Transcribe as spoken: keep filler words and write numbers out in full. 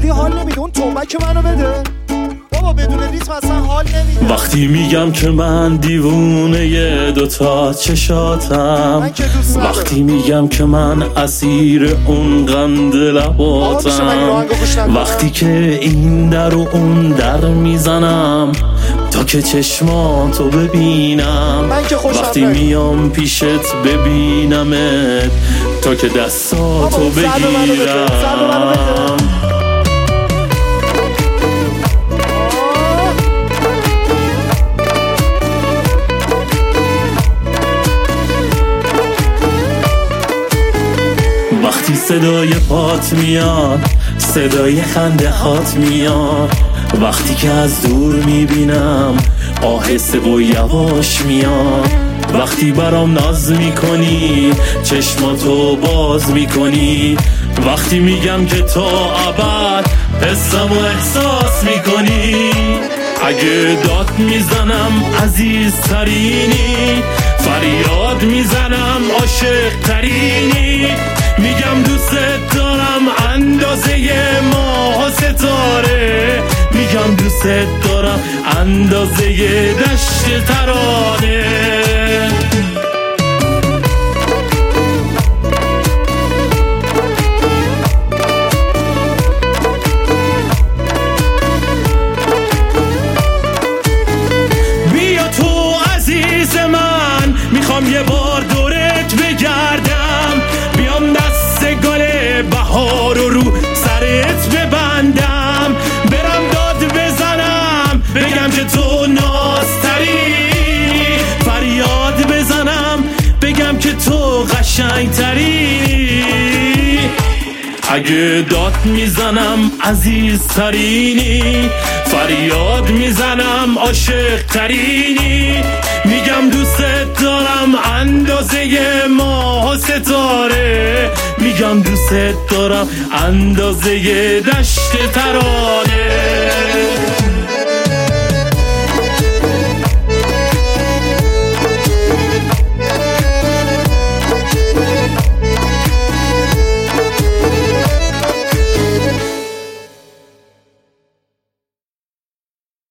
اینجوری حال نمیده. اون تومک منو بده بابا، بدون ریتم اصلا حال نمیده. وقتی میگم که من دیوونه دوتا چشاتم، وقتی میگم که من اسیر اون قند لباتم، وقتی که این در و اون در میزنم تا که چشماتو ببینم، وقتی میام پیشت ببینمت تا که دستاتو بگیرم. وقتی صدای پات میاد، صدای خنده هات میاد، وقتی که از دور میبینم آهسته و یواش میاد، وقتی برام ناز میکنی چشماتو باز میکنی، وقتی میگم که تا ابد حسم و احساس میکنی. اگه داد میزنم عزیزترینی، فریاد میزنم عاشق ترینی، میگم دوست دارم اندازه ماه ستاره، میگم دوست دارم اندازه دشت ترانه. بیا تو عزیز من، میخوام یه بار دورت بگردم، بیام دست گل بهار رو رو سرت ببندم، برم داد بزنم بگم که تو نازتری، فریاد بزنم بگم که تو قشنگتری. اگه داد میزنم عزیزترینی، فریاد میزنم عاشق ترینی، میگم دوست دارم اندازه ماه ستاره، میگم دوست دارم اندازه دشت ترانه.